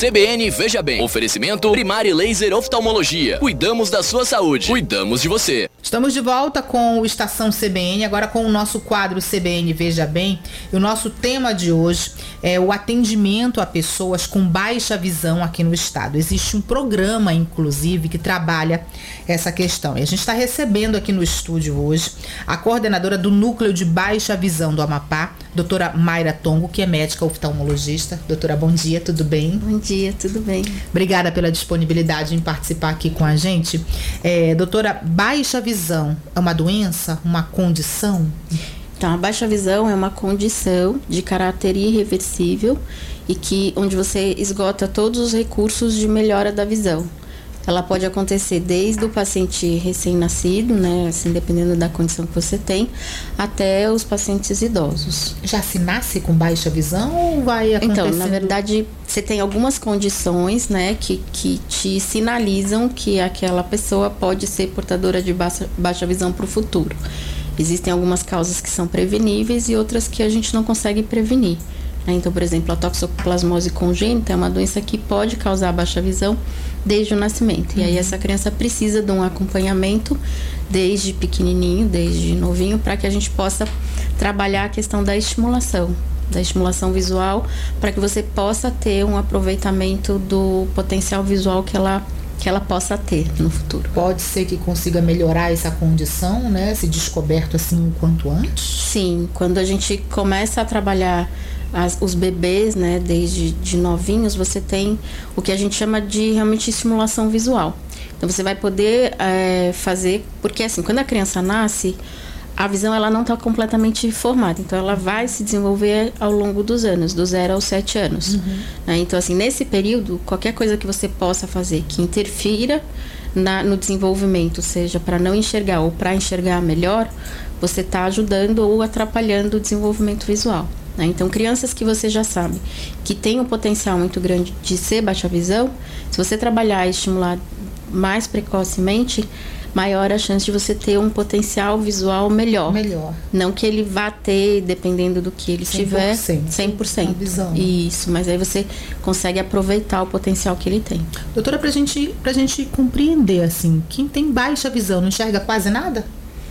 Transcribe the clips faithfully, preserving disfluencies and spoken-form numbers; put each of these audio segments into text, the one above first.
C B N Veja Bem. Oferecimento Primari Laser Oftalmologia. Cuidamos da sua saúde. Cuidamos de você. Estamos de volta com o Estação C B N, agora com o nosso quadro C B N Veja Bem. E o nosso tema de hoje é o atendimento a pessoas com baixa visão aqui no estado. Existe um programa, inclusive, que trabalha essa questão. E a gente está recebendo aqui no estúdio hoje a coordenadora do Núcleo de Baixa Visão do Amapá, doutora Mayra Tongo, que é médica oftalmologista. Doutora, bom dia, tudo bem? Bom dia, tudo bem. Obrigada pela disponibilidade em participar aqui com a gente. É, doutora, baixa visão é uma doença, uma condição? Então, a baixa visão é uma condição de caráter irreversível e que, onde você esgota todos os recursos de melhora da visão. Ela pode acontecer desde o paciente recém-nascido, né, assim, dependendo da condição que você tem, até os pacientes idosos. Já se nasce com baixa visão ou vai acontecer? Então, na verdade, você tem algumas condições, né, que, que te sinalizam que aquela pessoa pode ser portadora de baixa, baixa visão para o futuro. Existem algumas causas que são preveníveis e outras que a gente não consegue prevenir. Então, por exemplo, a toxoplasmose congênita é uma doença que pode causar baixa visão desde o nascimento. Uhum. E aí essa criança precisa de um acompanhamento desde pequenininho, desde novinho, para que a gente possa trabalhar a questão da estimulação, da estimulação visual, para que você possa ter um aproveitamento do potencial visual que ela que ela possa ter no futuro. Pode ser que consiga melhorar essa condição, né? Se descoberto assim o quanto antes? Sim, quando a gente começa a trabalhar As, os bebês, né, desde de novinhos, você tem o que a gente chama de realmente estimulação visual. Então você vai poder é, fazer, porque assim, quando a criança nasce, a visão ela não está completamente formada, então ela vai se desenvolver ao longo dos anos, do zero aos sete anos. Uhum. Né? Então assim, nesse período, qualquer coisa que você possa fazer que interfira na, no desenvolvimento, seja para não enxergar ou para enxergar melhor, você está ajudando ou atrapalhando o desenvolvimento visual. Né? Então, crianças que você já sabe que tem um potencial muito grande de ser baixa visão, se você trabalhar e estimular mais precocemente, maior a chance de você ter um potencial visual melhor. Melhor. Não que ele vá ter, dependendo do que ele tiver, cem por cento. Visão. Isso, mas aí você consegue aproveitar o potencial que ele tem. Doutora, pra gente, pra gente compreender, assim, quem tem baixa visão não enxerga quase nada?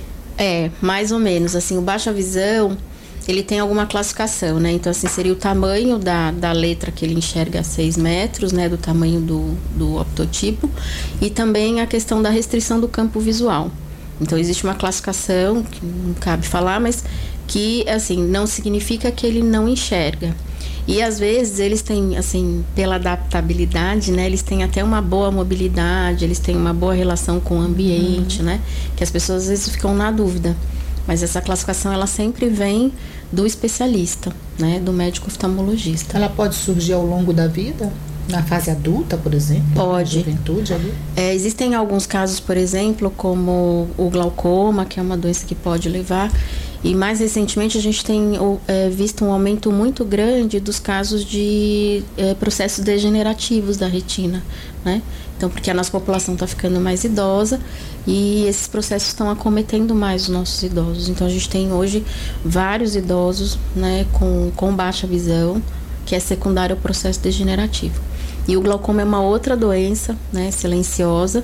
É, mais ou menos. Assim, o baixa visão, ele tem alguma classificação, né? Então, assim, seria o tamanho da, da letra que ele enxerga a seis metros, né? Do tamanho do, do optotipo. E também a questão da restrição do campo visual. Então, existe uma classificação, que não cabe falar, mas que, assim, não significa que ele não enxerga. E, às vezes, eles têm, assim, pela adaptabilidade, né? Eles têm até uma boa mobilidade, eles têm uma boa relação com o ambiente, uhum. né? Que as pessoas, às vezes, ficam na dúvida. Mas essa classificação, ela sempre vem do especialista, né? Do médico oftalmologista. Ela pode surgir ao longo da vida? Na fase adulta, por exemplo? Pode. Na juventude ali? É, existem alguns casos, por exemplo, como o glaucoma, que é uma doença que pode levar. E mais recentemente a gente tem é, visto um aumento muito grande dos casos de é, processos degenerativos da retina, né? Então, porque a nossa população está ficando mais idosa e esses processos estão acometendo mais os nossos idosos. Então, a gente tem hoje vários idosos, né, com, com baixa visão, que é secundário ao processo degenerativo. E o glaucoma é uma outra doença, né, silenciosa.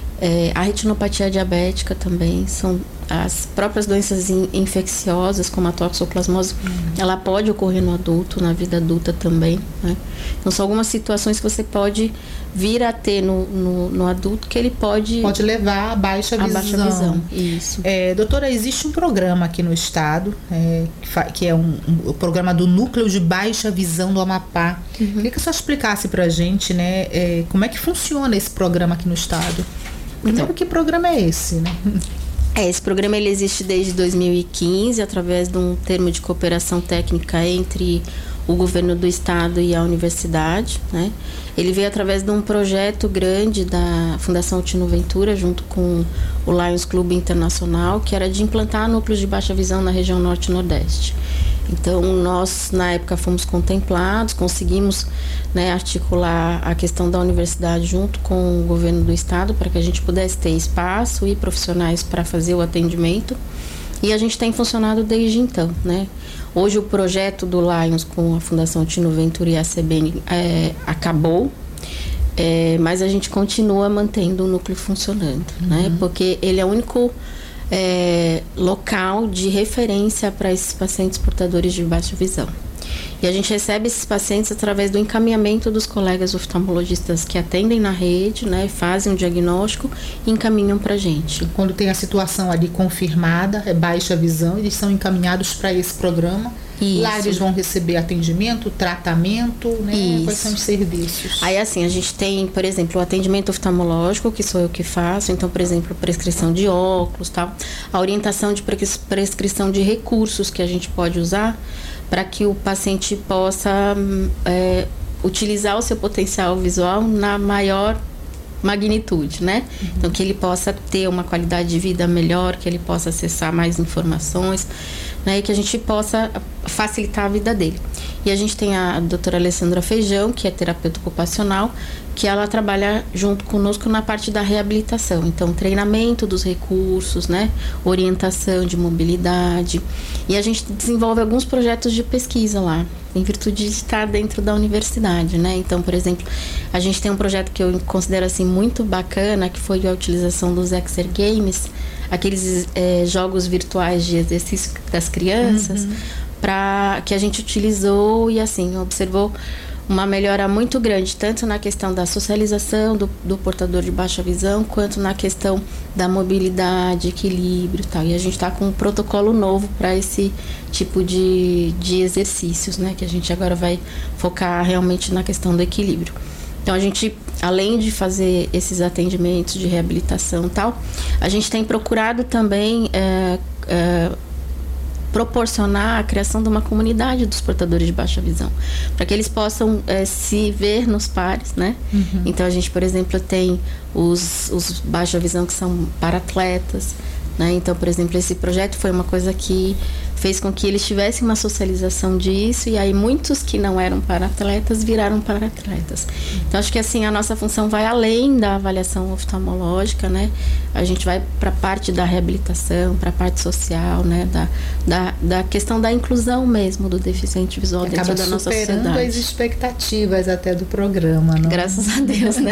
É, a retinopatia diabética também são as próprias doenças in, infecciosas, como a toxoplasmose, uhum. ela pode ocorrer no adulto, na vida adulta também, né? Então, são algumas situações que você pode vir a ter no, no, no adulto que ele pode... Pode levar a baixa visão. A baixa visão, isso. É, doutora, existe um programa aqui no estado, é, que é um, um, o programa do Núcleo de Baixa Visão do Amapá. Uhum. Queria que a senhora explicasse pra gente, né, é, como é que funciona esse programa aqui no estado. Primeiro, então, que programa é esse, né? É, esse programa ele existe desde dois mil e quinze, através de um termo de cooperação técnica entre o governo do estado e a universidade, né? Ele veio através de um projeto grande da Fundação Tino Ventura, junto com o Lions Clube Internacional, que era de implantar núcleos de baixa visão na região norte e nordeste. Então, nós, na época, fomos contemplados, conseguimos, né, articular a questão da universidade junto com o governo do estado para que a gente pudesse ter espaço e profissionais para fazer o atendimento. E a gente tem funcionado desde então, né? Hoje o projeto do Lions com a Fundação Tino Ventura e a C B N é, acabou, é, mas a gente continua mantendo o núcleo funcionando, uhum. né? Porque ele é o único é, local de referência para esses pacientes portadores de baixa visão. E a gente recebe esses pacientes através do encaminhamento dos colegas oftalmologistas que atendem na rede, né, fazem um diagnóstico e encaminham para a gente. Quando tem a situação ali confirmada, é baixa visão, eles são encaminhados para esse programa. Isso. Lá eles vão receber atendimento, tratamento, né? Isso. Quais são os serviços? Aí assim, a gente tem, por exemplo, o atendimento oftalmológico, que sou eu que faço. Então, por exemplo, prescrição de óculos, tal. A orientação de prescrição de recursos que a gente pode usar para que o paciente possa é, utilizar o seu potencial visual na maior magnitude, né? Uhum. Então, que ele possa ter uma qualidade de vida melhor, que ele possa acessar mais informações, né? E que a gente possa facilitar a vida dele. E a gente tem a doutora Alessandra Feijão, que é terapeuta ocupacional, que ela trabalha junto conosco na parte da reabilitação. Então, treinamento dos recursos, né? Orientação de mobilidade. E a gente desenvolve alguns projetos de pesquisa lá, em virtude de estar dentro da universidade, né? Então, por exemplo, a gente tem um projeto que eu considero assim muito bacana, que foi a utilização dos Exer Games, aqueles é, jogos virtuais de exercício das crianças, uhum. para que a gente utilizou e assim observou uma melhora muito grande, tanto na questão da socialização do, do portador de baixa visão, quanto na questão da mobilidade, equilíbrio e tal. E a gente está com um protocolo novo para esse tipo de, de exercícios, né? Que a gente agora vai focar realmente na questão do equilíbrio. Então, a gente, além de fazer esses atendimentos de reabilitação e tal, a gente tem procurado também é, é, proporcionar a criação de uma comunidade dos portadores de baixa visão, para que eles possam é, se ver nos pares, né? Uhum. Então, a gente, por exemplo, tem os, os baixa visão que são para-atletas, né? Então, por exemplo, esse projeto foi uma coisa que fez com que eles tivessem uma socialização disso, e aí muitos que não eram para-atletas viraram para-atletas. Então, acho que assim, a nossa função vai além da avaliação oftalmológica, né? A gente vai para a parte da reabilitação, para a parte social, né? Da, da, da questão da inclusão mesmo do deficiente visual Acaba dentro da nossa sociedade. Superando as expectativas até do programa, não? Graças a Deus, né?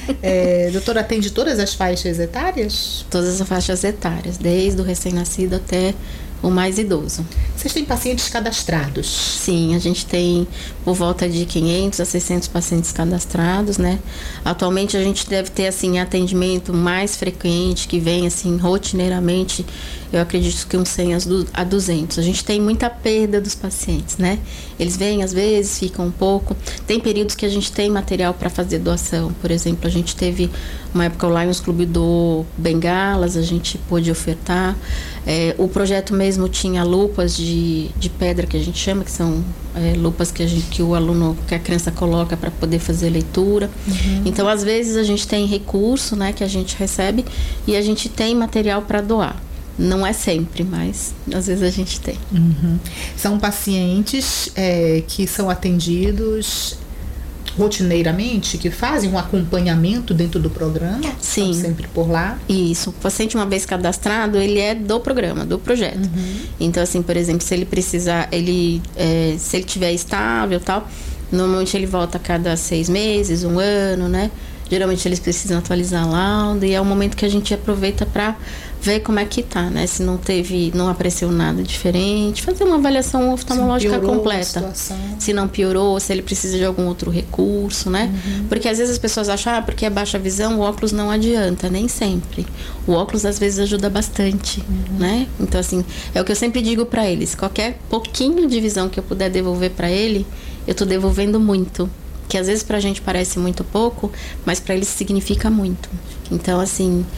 É, doutora, atende todas as faixas etárias? Todas as faixas etárias, desde o recém-nascido até o mais idoso. Vocês têm pacientes cadastrados? Sim, a gente tem por volta de quinhentos a seiscentos pacientes cadastrados, né? Atualmente a gente deve ter, assim, atendimento mais frequente, que vem, assim, rotineiramente, eu acredito que uns cem a duzentos. A gente tem muita perda dos pacientes, né? Eles vêm, às vezes, ficam um pouco. Tem períodos que a gente tem material para fazer doação. Por exemplo, a gente teve uma época o Lions Clube do bengalas, a gente pôde ofertar. É, o projeto mesmo tinha lupas de, de pedra, que a gente chama, que são é, lupas que, a gente, que o aluno, que a criança coloca para poder fazer leitura. Uhum. Então, às vezes, a gente tem recurso, né, que a gente recebe, e a gente tem material para doar. Não é sempre, mas às vezes a gente tem. Uhum. São pacientes é, que são atendidos rotineiramente, que fazem um acompanhamento dentro do programa? Sim. Estão sempre por lá? Isso. O paciente, uma vez cadastrado, ele é do programa, do projeto. Uhum. Então, assim, por exemplo, se ele precisar, ele, é, se ele tiver estável e tal, normalmente ele volta a cada seis meses, um ano, né? Geralmente eles precisam atualizar a lauda, e é o momento que a gente aproveita para ver como é que tá, né? Se não teve, não apareceu nada diferente, fazer uma avaliação oftalmológica completa. Se não piorou, se ele precisa de algum outro recurso, né? Uhum. Porque às vezes as pessoas acham, ah, porque é baixa visão, o óculos não adianta, nem sempre. O óculos às vezes ajuda bastante, uhum. né? Então, assim, é o que eu sempre digo para eles, qualquer pouquinho de visão que eu puder devolver para ele, eu tô devolvendo muito. Que às vezes pra gente parece muito pouco, mas para eles significa muito. Então, assim,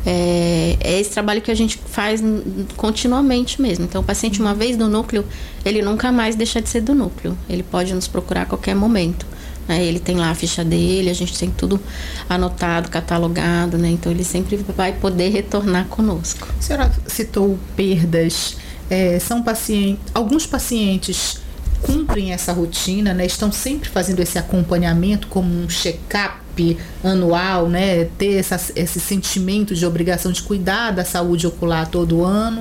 é, é esse trabalho que a gente faz continuamente mesmo. Então, o paciente, uma vez no núcleo, ele nunca mais deixa de ser do núcleo. Ele pode nos procurar a qualquer momento, né? Ele tem lá a ficha dele, a gente tem tudo anotado, catalogado, né? Então, ele sempre vai poder retornar conosco. A senhora citou perdas. É, são pacientes, alguns pacientes cumprem essa rotina, né? Estão sempre fazendo esse acompanhamento como um check-up anual, né? Ter essa, esse sentimento de obrigação de cuidar da saúde ocular todo ano,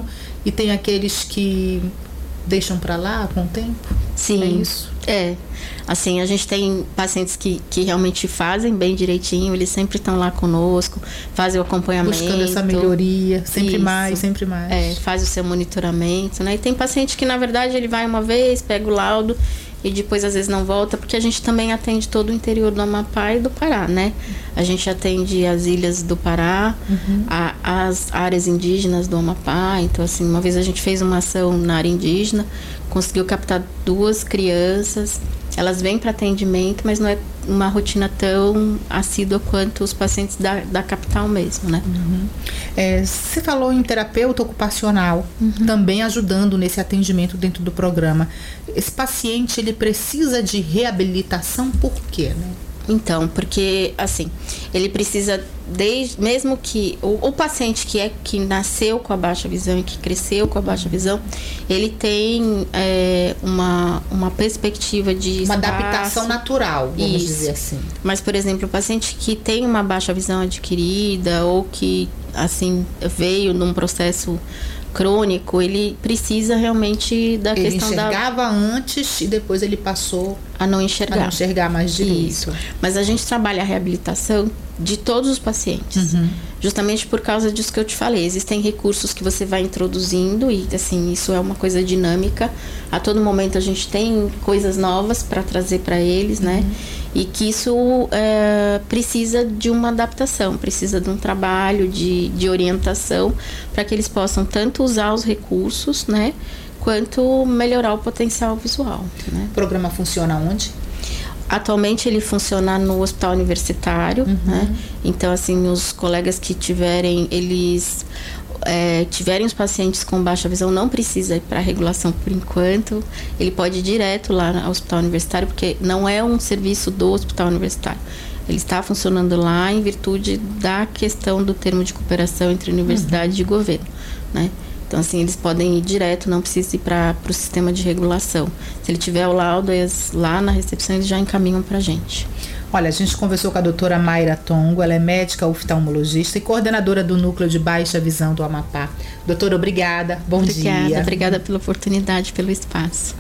e tem aqueles que deixam para lá com o tempo? Sim. É isso? É. Assim, a gente tem pacientes que, que realmente fazem bem direitinho, eles sempre estão lá conosco, fazem o acompanhamento. Buscando essa melhoria, sempre Isso. mais, sempre mais. É, faz o seu monitoramento, né? E tem paciente que, na verdade, ele vai uma vez, pega o laudo e depois, às vezes, não volta, porque a gente também atende todo o interior do Amapá e do Pará, né? A gente atende as ilhas do Pará, uhum. a, as áreas indígenas do Amapá. Então, assim, uma vez a gente fez uma ação na área indígena, conseguiu captar duas crianças. Elas vêm para atendimento, mas não é uma rotina tão assídua quanto os pacientes da, da capital mesmo, né? Uhum. É, você falou em terapeuta ocupacional, uhum. também ajudando nesse atendimento dentro do programa. Esse paciente, ele precisa de reabilitação por quê, né? Então, porque, assim, ele precisa, desde, mesmo que o, o paciente que, é, que nasceu com a baixa visão e que cresceu com a baixa visão, ele tem é, uma, uma perspectiva de uma espaço, adaptação natural, vamos isso. dizer assim. Mas, por exemplo, o paciente que tem uma baixa visão adquirida ou que, assim, veio num processo crônico, ele precisa realmente da ele questão da... Ele enxergava antes e depois ele passou a não enxergar. A não enxergar mais direito. Isso. Mas a gente trabalha a reabilitação de todos os pacientes. Uhum. Justamente por causa disso que eu te falei. Existem recursos que você vai introduzindo e, assim, isso é uma coisa dinâmica. A todo momento a gente tem coisas novas para trazer para eles, uhum. né? E que isso é, precisa de uma adaptação, precisa de um trabalho de, de orientação para que eles possam tanto usar os recursos, né? Quanto melhorar o potencial visual, né? O programa funciona onde? Atualmente ele funciona no hospital universitário, uhum. né? Então, assim, os colegas que tiverem, eles é, tiverem os pacientes com baixa visão, não precisa ir para a regulação por enquanto. Ele pode ir direto lá ao hospital universitário, porque não é um serviço do hospital universitário. Ele está funcionando lá em virtude da questão do termo de cooperação entre universidade uhum. e governo, né? Então, assim, eles podem ir direto, não precisa ir para o sistema de regulação. Se ele tiver o laudo, eles, lá na recepção eles já encaminham para a gente. Olha, a gente conversou com a doutora Mayra Tongo, ela é médica oftalmologista e coordenadora do Núcleo de Baixa Visão do Amapá. Doutora, obrigada, bom obrigada, dia. Obrigada pela oportunidade, pelo espaço.